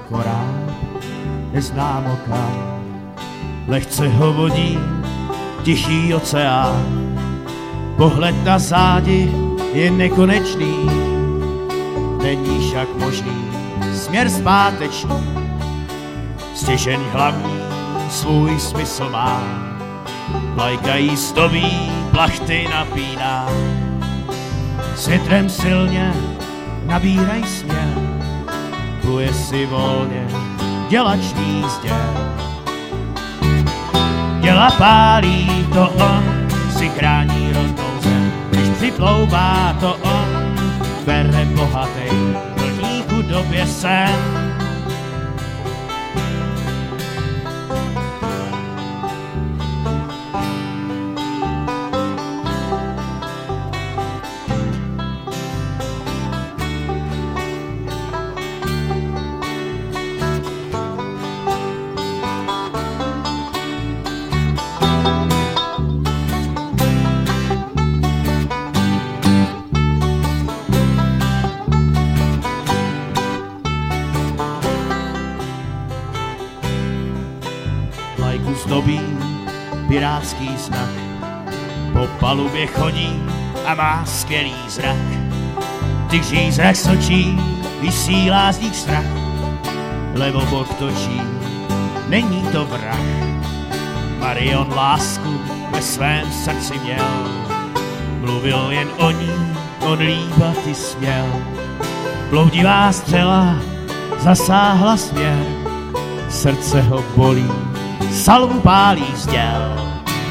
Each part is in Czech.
koráb, neznámo kam. Lehce ho vodí tichý oceán, pohled na zádi je nekonečný, není však možný směr zpátečný, stěžeň hlavní svůj smysl má, vlajka jí zdobí, plachty napíná, s větrem silně nabíraj směr, pluje si volně dělačný zděl. Děla pálí, to on si chrání rodnou zem, když připlouvá, to on bere bohatej, plní chudobě sen. Vlajku zdobí pirátský znak, po palubě chodí a má skvělý zrak. Tygří zrak sočí, vysílá z nich strach, levobok točí, není to vrah. Marion lásku ve svém srdci měl, mluvil jen o ní, on líbat i směl. Bloudivá střela zasáhla směr, srdce ho bolí, salvu pálí zděl.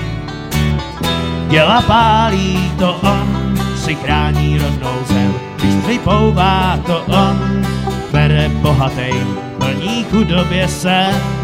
Děla pálí, to on si chrání rodnou zem, když připouvá, to on bere bohatej, plní chudobě sen.